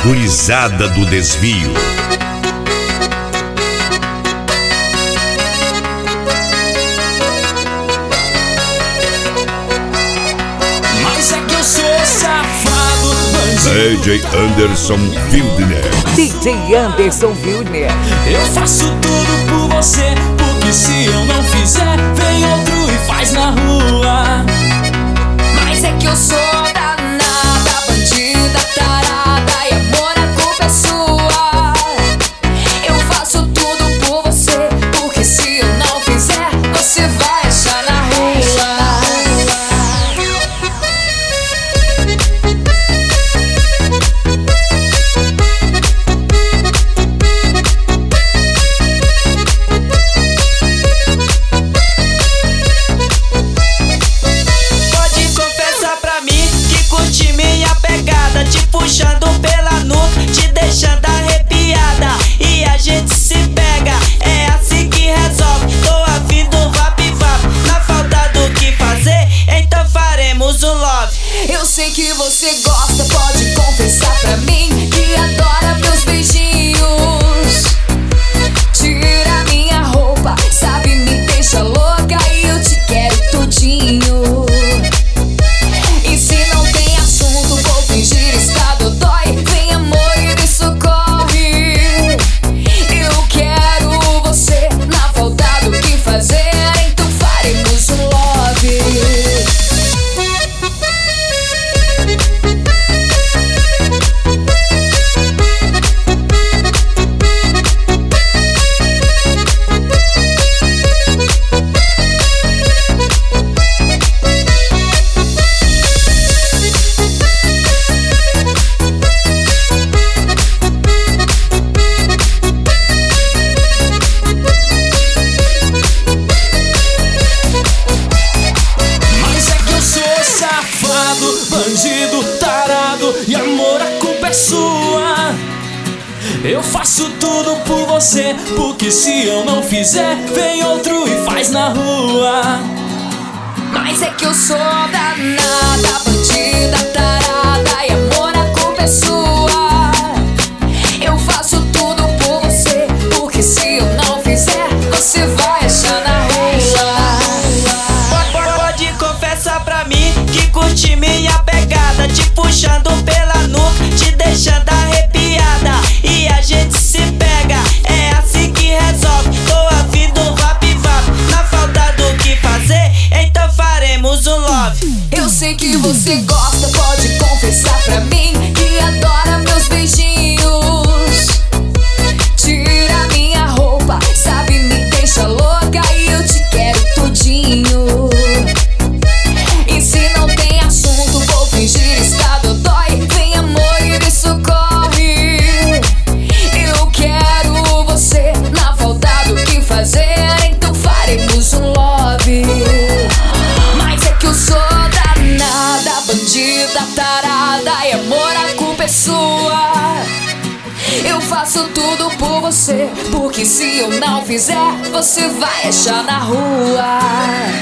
gurizada do desvio. Mas é que eu sou safado, DJ Anderson Wildner. DJ Anderson Wildner. eu faço tudo por você, porque se eu não fizer, vem outro e faz na rua. Mas é que eu sou danada, bandida, tarada, e amor, a culpa é sua. Eu faço tudo por você, porque se eu não fizer, você vai achar na rua. Puxando pela nuca, te deixando arrepiada, e a gente se pega, é assim que resolve. Tô a fim do vap-vap, na falta do que fazer, então faremos um love. Eu sei que você gosta, pode confessar pra mim que adora meus beijinhos. Tira minha roupa, sabe, me deixa louca e eu te quero tudinho. E se não tem assunto, vou fingir estar dodói. Vem amor e me socorre. Eu quero você, na falta do que fazer, então faremos um love. Bandido, tarado, e amor, a culpa é sua. Eu faço tudo por você, porque se eu não fizer, vem outro e faz na rua. Mas é que eu sou danada, bandida, tarada, e amor, a culpa é sua. Eu faço tudo por você, porque se eu não fizer, você vai achar na rua. Pode confessar pra mim que curte minha pegada, te puxando pela nuca, te deixando arrepiada, e a gente se pega, é assim que resolve. Tô a fim do vap-vap, na falta do que fazer, então faremos um love. Eu sei que você gosta, pode confessar pra mim que adora meus beijinhos. Tira minha roupa, sabe, me deixa louca e eu te quero tudinho. E se não tem assunto, vou fingir estar dodói. Vem amor e me socorre. Eu quero você, na falta do que fazer, então faremos um love. Mas é que eu sou danada, bandida, tarada, e amor, a culpa é sua. Eu faço tudo por você, porque se eu não fizer, você vai achar na rua.